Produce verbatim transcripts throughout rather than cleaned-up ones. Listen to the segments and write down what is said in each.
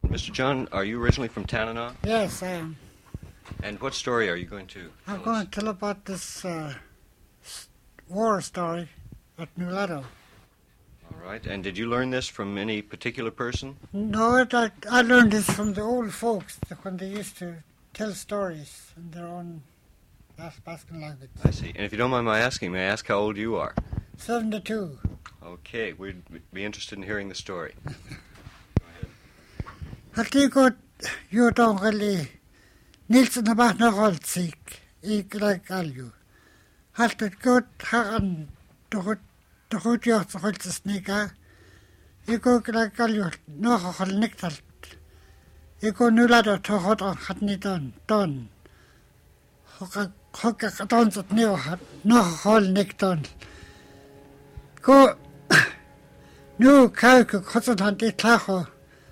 Mister John, are you originally from Tanana? Yes, I am. And what story are you going to tell I'm going us? to tell about this uh, s- war story at Nulato. All right. And did you learn this from any particular person? No, it, I, I learned this from the old folks that when they used to tell stories in their own Bas- Basque language. I see. And if you don't mind my asking, may I ask how old you are? seventy-two. Okay. We'd be interested in hearing the story. Hatikot Yudongeli Nilsen about Nagolsik, ik like Alju. Halt it good Haran to good your Holz sneaker. You go like Alju, no hol nectar. You go Nulado to hot on Hatni Don, Don. Hoka Hoka Dons at Neo hat, no hol nectar. Go New Kalku Cotton de Tahoe.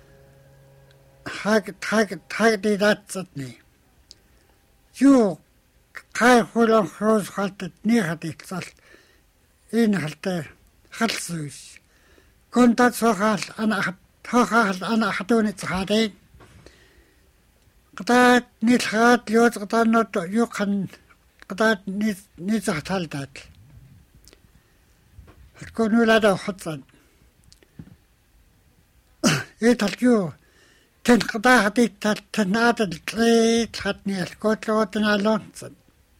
Hag hag hag die dat zat nie. Jo, kai hulong roos halt het negatief zal. In halt halsuis. Kon dat zo gaat aan hoog aan hadden het hadden. Dat niet gaat jood dat not jo kan dat niet niet zo halt dat. Het kon nu laten hotsen. Het had jo ten gedacht dit dat ten naden kleed had niet goed laten alonsen.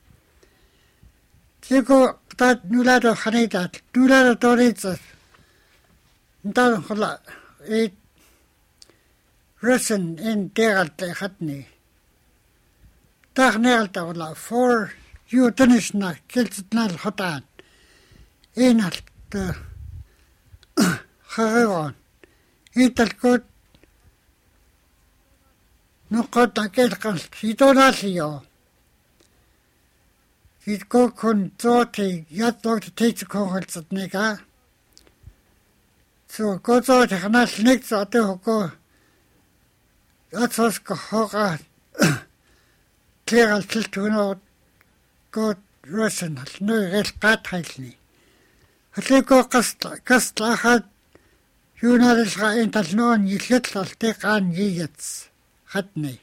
Tigo dat nu laten gaan dat nu laten door iets. Dan gela het Russen in dergelijke had niet. Dag neer te la voor je tennis na kilt het naar het aan. In het gewoon. Het goed. No kota kelkan sidonasio. Sit ko kun toti jatto te teach kohortsat nega. So ko toti hanas niks at ko. Atsos ko hoga. Kleral tiltuno ko Russian no rel qathilni. Hatli ko qast qast ahad Junalis ra ental non yitlatal teqan yits. Hatni.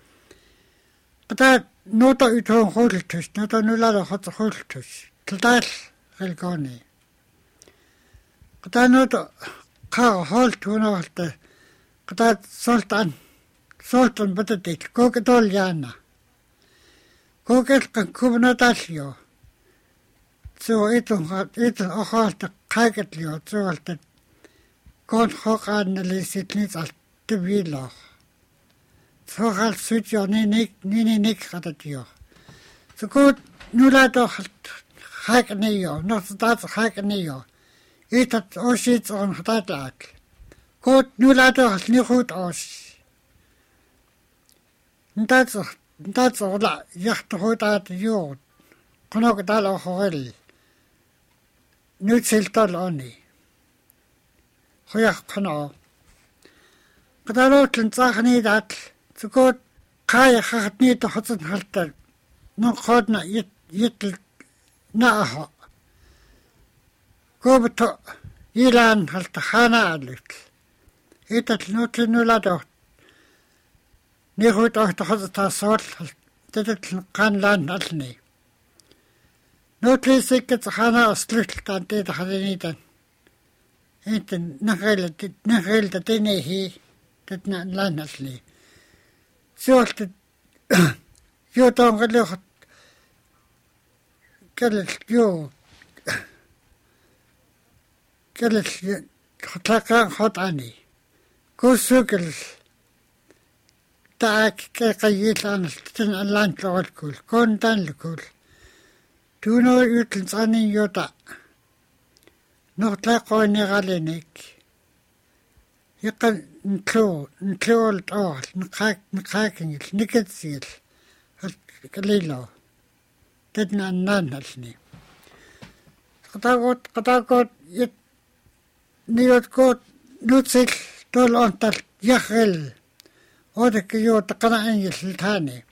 But not a uton holtus, not a nulla hot holtus. Tadal relgoni. But I not a car halt to not the that sultan sultan but a dick, cockatoliana. Cocket can cubnatasio. So it had it a halt a cagatio, so that God hock and the licit needs at the villa. So gaat zoet je niet niet niet niet gaat het je. Zo goed nu laat toch ga ik niet je. Nog dat ga ik niet je. Iets dat ons iets on dat laat. Goed nu laat toch het niet goed als. Dat is dat is la jacht goed uit je. Kon ook dat al horen. Nu zult dat al niet. Goeie kan. Kadalot zag niet dat. So good kaya gaat niet te hotsen halter. No god na yet yet na ha. Go beto Ilan halt hana alit. Het het not nu la do. Ni goed och te hotsen ta sort. Dit het kan land al nie. Not lees ik het hana aslut kan dit hadden niet dan. Het nagel dit nagel dat nie hi. Dit na land al nie. Zoals het je dan gelukkig kellet je kellet je getakkan gaat aan niet. Koosukkel taak kijken aan het een land loodkoel kon dan loodkoel. Toen nou uitens aan in jota nog lekker niet alleen ik. Je kan een klo, een klo het oor, een kijk, een kijk in je, niet het ziel. Het lilo. Dit na een naast niet. Gedacht, gedacht, je niet het goed, doet zich door aantal jachel. Hoor ik je te kan aan je sultani.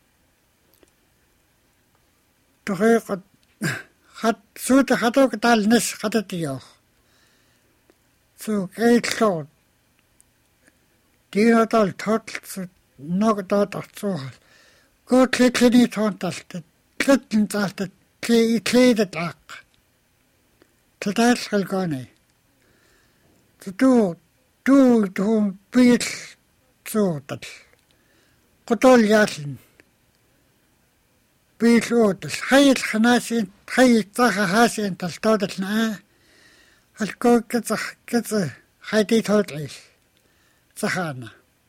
Toch je gaat zo te gaat ook het al nes gaat het je. Zo kijk zo. Diodol total nog dot so. Go clickly tontal the clitten that the clay clayed lack. To that shall gone. To do do to be so that. Godol yatlin. Be so that high hanasin, high tahasin, the started na. I'll go get a get a high totally. Sahana.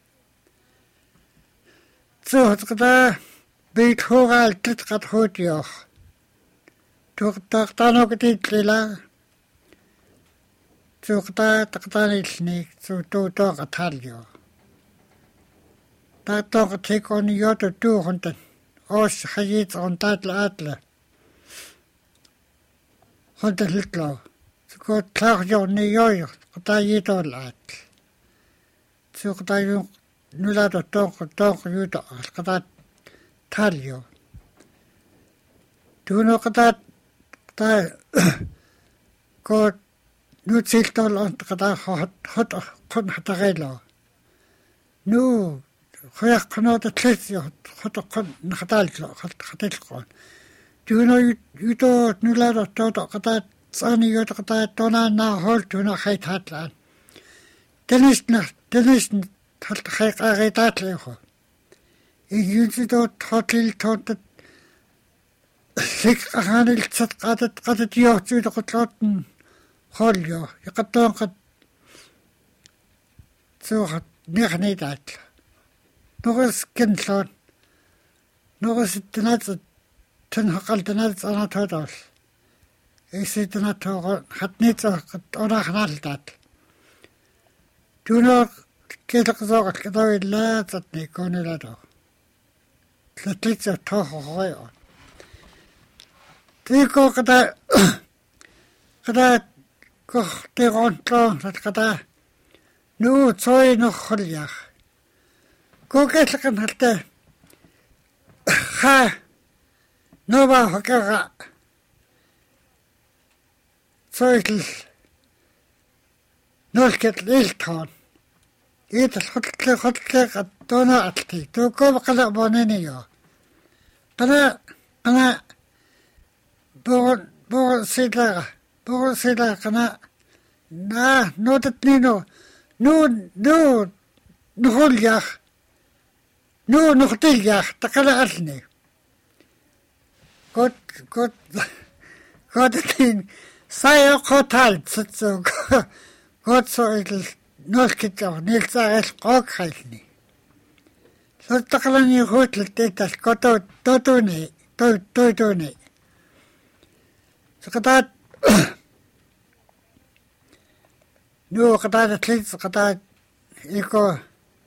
So it's got big horal tit got hot yo. Took Tano get it lila. Took that Tani snake, so two dog a talio. That dog take on your to two hundred. Os hayit on that atla. Hundred little. So go clark your New York, but I eat all that. So that you knew that a dog, dog, you dog, that tell you. Do you know that that God knew Tiltal on that hot, hot, hot, hot, no, I cannot tell you hot, hot, hot, do you know you, you don't know that a dog that sunny you that don't now hold to no height hatland. Then is not. Dennis'n талхайг агайдаад л яг. Ийгүйдөө тотал тотал сэг хаанилцад гадад гадад явж үйд готлоод нь хоолё. Ягтаан гад цогт нэхний дат. Ногос гэнлон. Ногос тэнэц тэн хакалтэнэц анатодол. Эсэдэнатоо хатны цог орахналдаад. Do not get a dog at the lad at the conelado. The teacher toho. Take off that. That go the on tongue that Kata. No toy no holiach. Go get like an hatter. Ha! Nova Hokara. So it'll. Not get Lilton. Eat a hot hot cake at Donna at tea. To go back at Bonenio. But I, Born, born, Sidla, born, Sidla, Kana. Nah, not that Nino. No, no, no, Holyach. No, no, Tiljach, Takala Alni. God, God, God, in Saya Hotel, so. God so it'll not get off Nils Ariel Cockheilni. So Takalani Hotel did that got out Dodoni, Dodoni. So that no, that at least that eco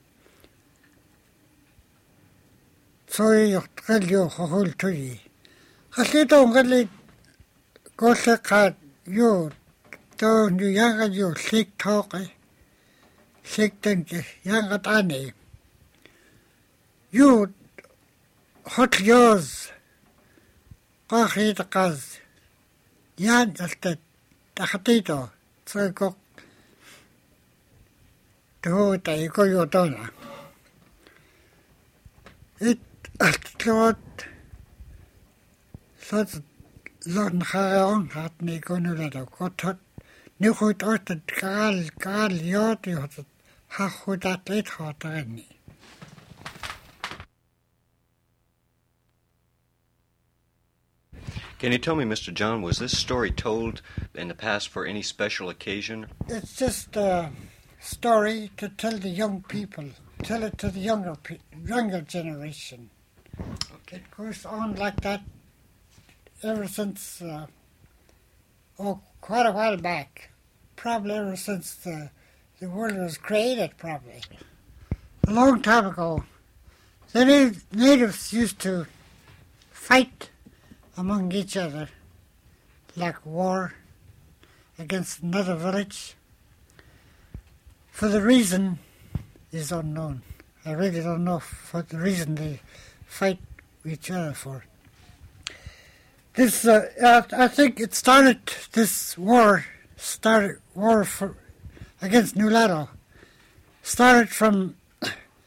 so you tell you a whole tree. I said, don't really go check you. So you young you sick talk, sick things, young at any. You hot yours, go hit the cause. Yan just the Takatito, so go to the go your donor. It at thought such long hair hat me gonna let a got. Nu goed uit het kaal, kaal jaar, die had het haar goed dat leed gehad erin niet. Can you tell me, Mister John, was this story told in the past for any special occasion? It's just a story to tell the young people, tell it to the younger pe- younger generation. Okay. It goes on like that ever since, uh, oh, quite a while back. Probably ever since the, the world was created, probably. A long time ago. The native, natives used to fight among each other, like war against another village. For the reason is unknown. I really don't know what the reason they fight each other for. This, uh, I, I think it started, this war, started, war for, against Nulato, started from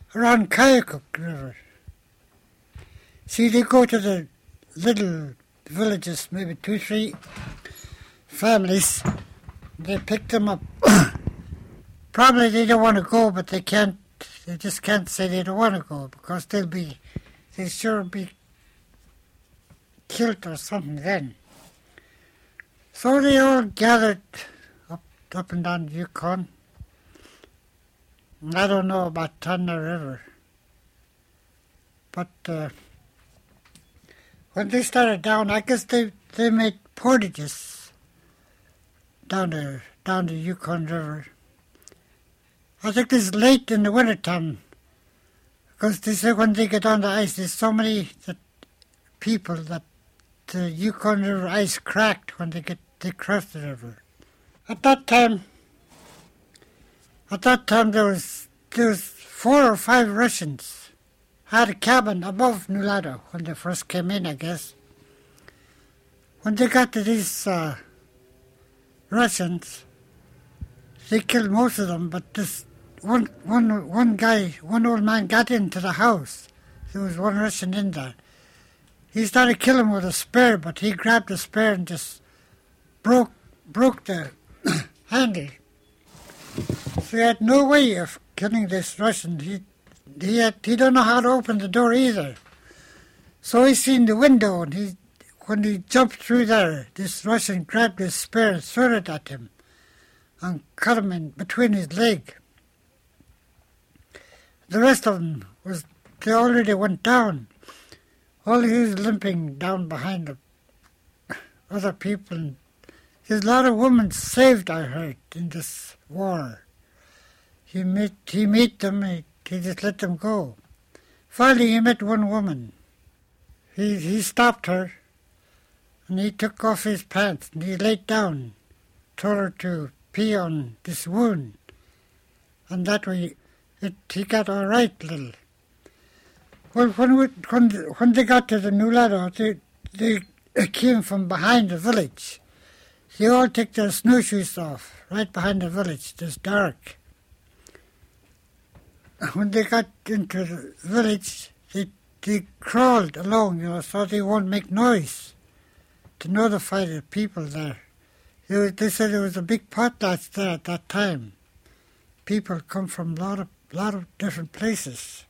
around Kayakuk River. See, they go to the little villages, maybe two, three families. They pick them up. Probably they don't want to go, but they can't. They just can't say they don't want to go because they'll be, they'll sure be killed or something then. So they all gathered up, up and down the Yukon. I don't know about Tana River, but uh, when they started down, I guess they, they made portages down the down the Yukon River. I think this is late in the wintertime, because they say when they get on the ice, there's so many that people that the Yukon River ice cracked when they get they cross the river. At that time, at that time there was there was four or five Russians had a cabin above Nulato when they first came in, I guess. When they got to these uh, Russians, they killed most of them, but this one one one guy, one old man got into the house. There was one Russian in there. He started killing with a spear, but he grabbed the spear and just broke broke the handle. So he had no way of killing this Russian. He he had he don't know how to open the door either. So he seen the window, and he when he jumped through there, this Russian grabbed his spear and threw it at him and cut him in between his leg. The rest of them was they already went down. All he was limping down behind the other people. There's a lot of women saved, I heard, in this war. He met he met them. He, he just let them go. Finally, he met one woman. He he stopped her, and he took off his pants and he laid down, told her to pee on this wound, and that way it he got all right little. Well, when we, when when they got to the Nulato, they they came from behind the village. They all took their snowshoes off right behind the village. It was dark. When they got into the village, they they crawled along, you know, so they won't make noise to notify the people there. They, was, they said there was a big potlatch there at that time. People come from a lot of lot of different places.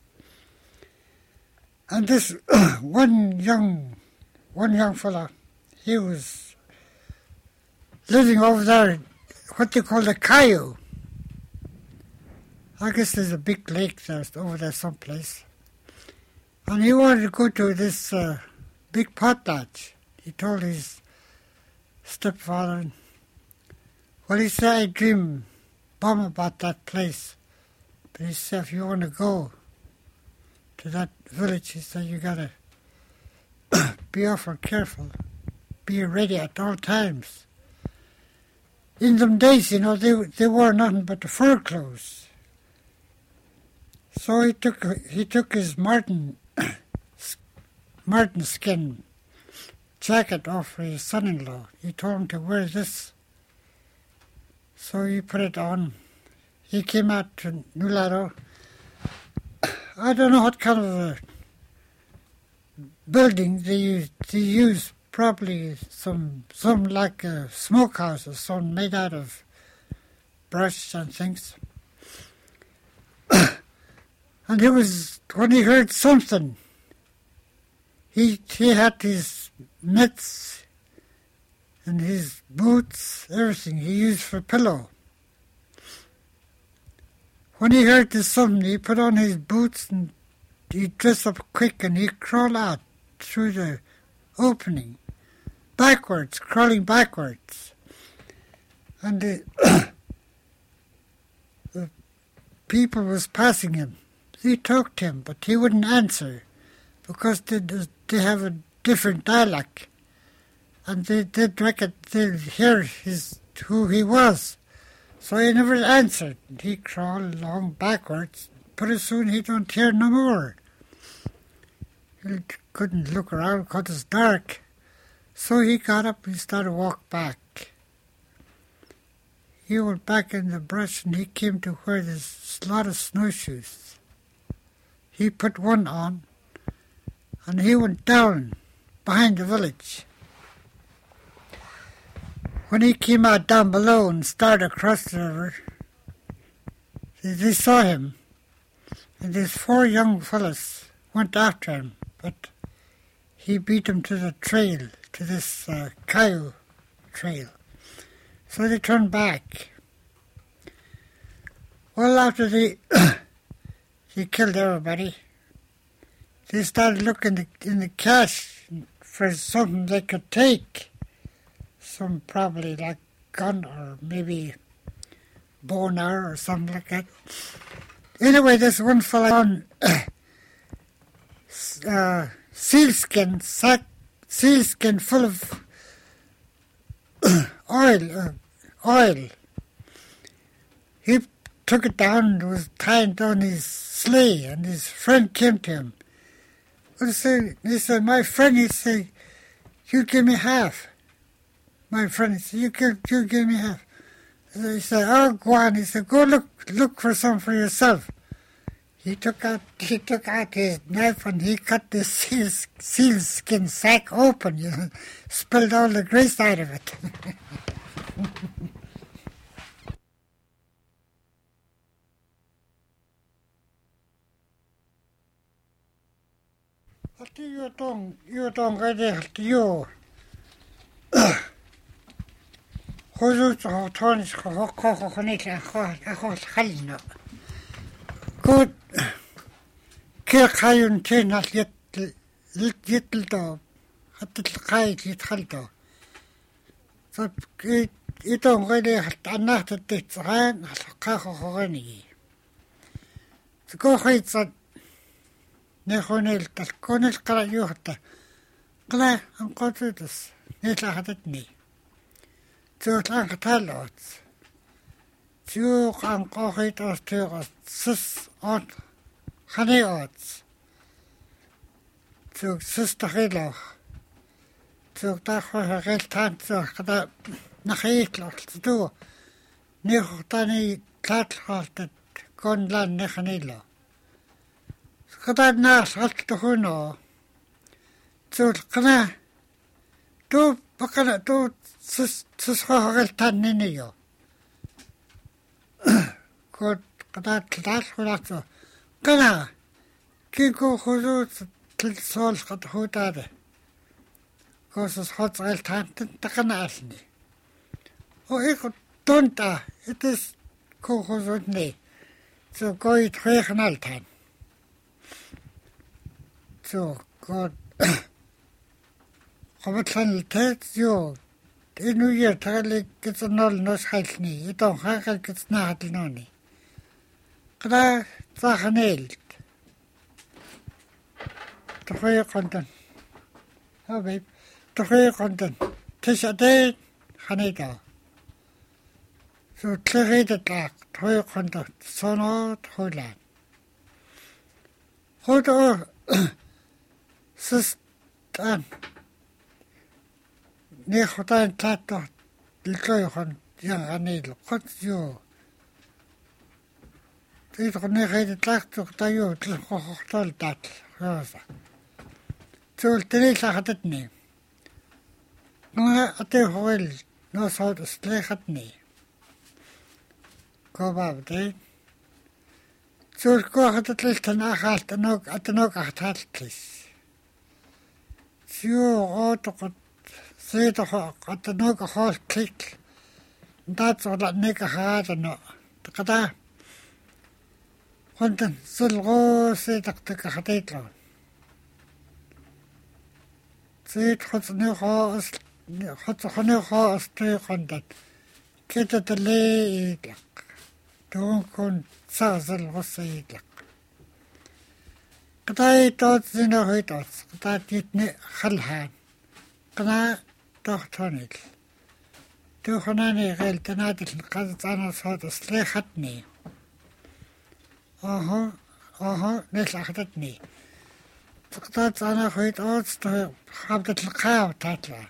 And this one young one young fella, he was living over there, what they call the Caillou. I guess there's a big lake there over there someplace. And he wanted to go to this uh, big potlatch. He told his stepfather, well, he said, I dream bomb about that place. But he said, if you want to go to that village, he said, you got to be awful careful. Be ready at all times. In them days, you know, they they wore nothing but the fur clothes. So he took he took his marten marten skin jacket off for his son-in-law. He told him to wear this. So he put it on. He came out to Nulato. I don't know what kind of a building they used. They used probably some some like a smokehouse or something made out of brush and things. And he was, when he heard something, he he had his mitts and his boots, everything he used for pillow. When he heard this something, he put on his boots and he dressed up quick and he crawled out through the opening, backwards, crawling backwards. And the, the people was passing him. He talked to him, but he wouldn't answer because they, they have a different dialect. And they did reckon they'd hear his, who he was. So he never answered. He crawled along backwards. Pretty soon he don't hear no more. He couldn't look around because it's dark. So he got up and started to walk back. He went back in the brush and he came to where there's a lot of snowshoes. he put one on, and he went down behind the village. When he came out down below and started across the river, they, they saw him, and these four young fellas went after him, but he beat them to the trail, to this uh, cow trail. So they turned back. Well, after they, they killed everybody, they started looking in the, in the cache for something they could take. Some probably like gun or maybe bow and arrow or something like that. Anyway, this one fella on uh, sealskin, sack, sealskin full of oil, uh, oil. He took it down and was tying down his sleigh, and his friend came to him. He said, he said, my friend, he said, you give me half. My friend, he said, you give, you give me half. He said, oh, go on. He said, go look, look for some for yourself. He took out, he took out his knife and he cut the seal, sealskin sack open, you know, spilled all the grease out of it. What do you doing? You don't get it, you. خذوا تونس خو خو خنيت أخو أخو خلنا كود كي خاين تين يت يتلتو حتى القايد يتخلتو طب يتون غيري حتى أنا تتتصغان حتى خو خغني تكو خيط صد نخونيل تكون القرا يوحتا قلا أنقطتس نيتلا حتتني تيوت لان قتالوت تيوق أن قوخيت أستيغ سس أوت خني أوت تيوق سس تخيلوخ تيوق تاخوها غيل تان تيوق قدا نخيت لوخ تدو نيخو تاني تلات خالتت كون لان نخنيلو قدا ناس غلت تخونو تيوق قنا تو بقنا تو سس سسخوها غير تانينيو كود قدات تلات خلاتو قنا كيكو خذو تلسول قد خوتاده كوسس خوت غير تان تقنا أسني وإيكو تونتا إتس كو خذوني سو كوي تخيخ نالتان سو كود قبطلن التات يو إنو يتغلي كتنول نوش حيثني يتون خاقل كتناحة لنوني قدا تاخنيلت تخوي قندن هو بيب تخوي قندن تشعدين خنيتا سو تلغيد تلاق تخوي قندن صنو تخوي لان خود او سستان نيخوتان تاتو الكويخون يغنيل قد يو تيتو نيخيد تلاقتو تايو تلخوختول تاتل خوزا تول تليل لخدتني نوها أتي خويل نو صوت استليختني كو بابدين تول كو خدتليل تناخال تنوك أتنوك أختالتليس تيو غوتو قد سيدو قد نوك خول كليك داتو لأنيك هذا نو تقدا كنتن سلغو سيدك تك خطيتلو سيد خطني خاص خطني خاص تي قندت كده تلي إيدلك دون كن سازل غصيدلك قدا يتوت زينو هيتوت قدا تيتني خلهان قدا تختونيل تخناني غير تنادل قد أنا صوت سليختني أها أها نيش أخذتني تقطعت أنا خيط أوت حبت القاو تطلع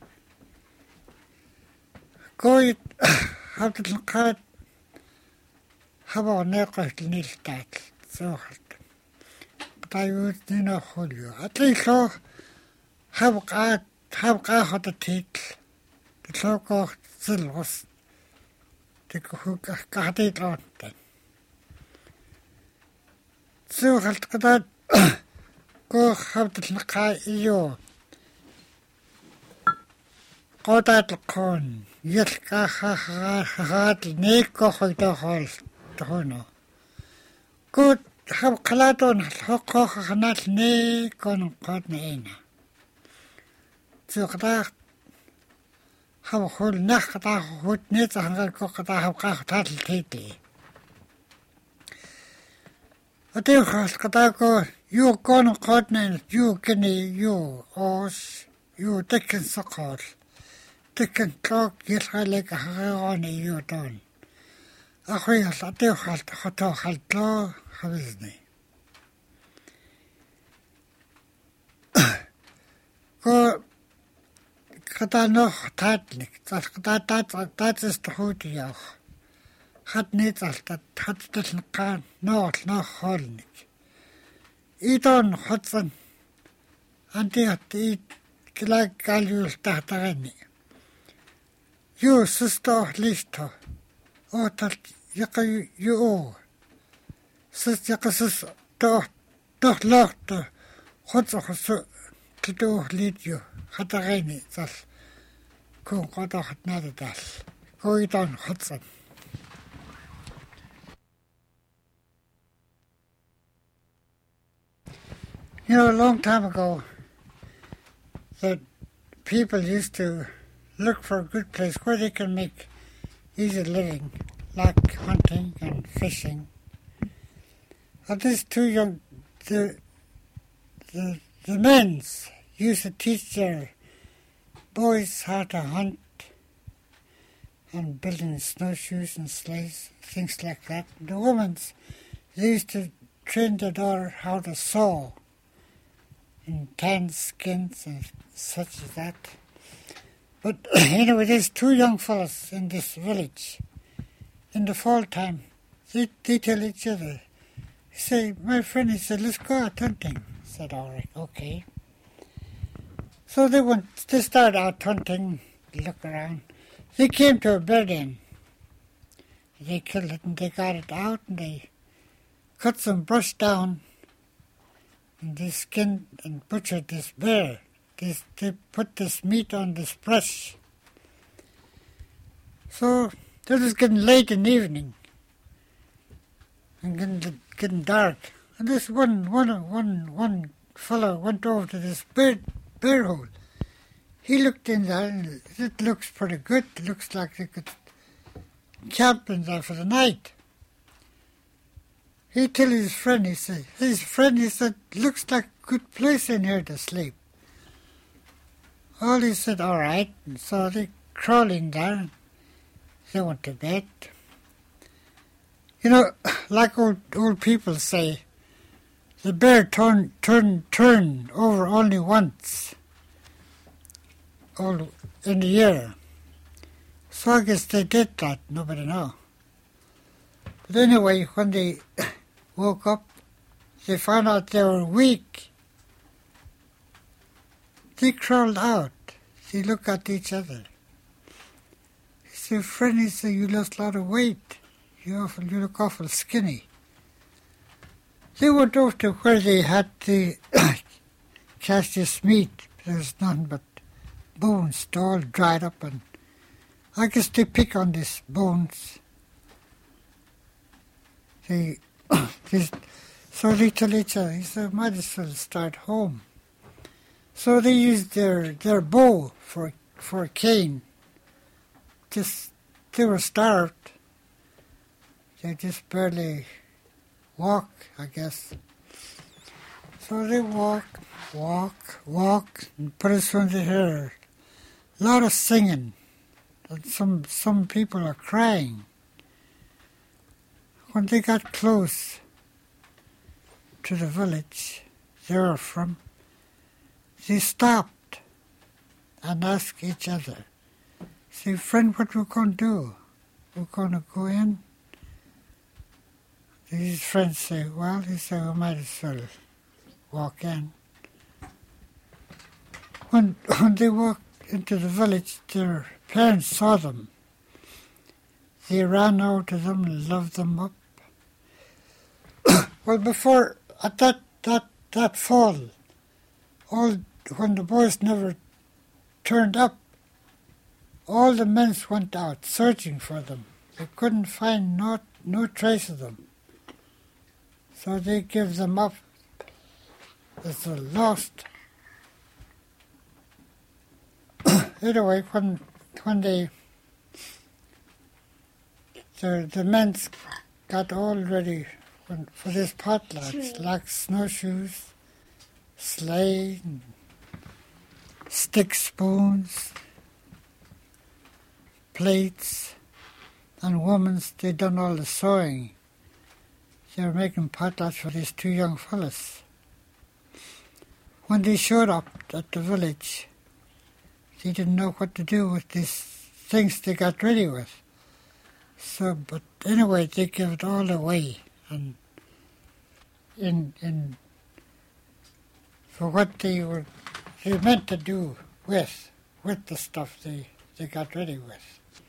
كويت حبت القاو حبوا ناقش النيل تطلع سوخت Taiwood Nina Julio. At least so have got have got the teeth. The so called silvers. The cook got it on then. So had that go have the Nakai yo. Got at the corn. Yes, ha ha ha ha. Neko hoida hall. Tono. Good. Have Caladon Hoko not ne con cotna. So that have a whole nachta hoot nets and cockata have got tattle titi. A dear Catako, you gone cotna, you guinea, you os, you taken suckers, taken clock, yes, I like a honey you done. A wheel, a dear halt, hot, halt, law. How is it? Go, Katano Tatnik, that's that that is the Hodia. Had needs us that had little can, no, no Holnik. Eat on Hudson, and they had to eat like Galus Tatarani. You, sister, listo. Oh, that you, you owe. Sis yakasas to to locht hot so to do lead you hatagani das ko goto hat nada das go it on hotson. You know, a long time ago that people used to look for a good place where they can make easy living, like hunting and fishing. Of these two young, the, the, the men used to teach their boys how to hunt and building snowshoes and sleighs, things like that. The women, they used to train their daughter how to sew and tan skins and such as that. But anyway, there's two young fellows in this village. In the fall time, they, they tell each other, he said, my friend, he said, let's go out hunting. I said, all right, okay. So they went, they started out hunting, look around. They came to a bear den. They killed it and they got it out and they cut some brush down and they skinned and butchered this bear. They, they put this meat on this brush. So it was getting late in the evening and getting, getting dark. And this one, one, one, one fellow went over to this bear, bear hole. He looked in there and it looks pretty good. It looks like they could camp in there for the night. He told his friend, he said, his friend, he said, looks like a good place in here to sleep. Well, he said, all right. And so they crawled in there. They went to bed. You know, like old old people say, the bear turn turn turn over only once all in a year. So I guess they did that. Nobody knows. But anyway, when they woke up, they found out they were weak. They crawled out. They looked at each other. He said, friend, he said, you lost a lot of weight. You, awful, you look awful skinny. They went over to where they had to cast this meat. There was nothing but bones, all dried up. And I guess they pick on these bones. They, they, so they tell each other, he said, might as well start home. So they used their, their bow for for a cane. Just they were starved. They just barely walk, I guess. So they walk, walk, walk, and pretty soon they hear a lot of singing. And some some people are crying. When they got close to the village they were from, they stopped and asked each other, say, friend, what we're going to do? We're going to go in? These friends say, well, he said, we might as well walk in. When, when they walked into the village, their parents saw them. They ran out to them and loved them up. Well, before, at that, that, that fall, all, when the boys never turned up, all the men went out searching for them. They couldn't find no, no trace of them. So they gave them up as a lost. Anyway, when when they the the men got all ready when, for this potlatch, like snowshoes, sleigh, and stick spoons, plates, and women's, they done all the sewing. They were making potlatch for these two young fellas. When they showed up at the village, they didn't know what to do with these things they got ready with. So, but anyway, they gave it all away, and in in for what they were they meant to do with with the stuff they, they got ready with.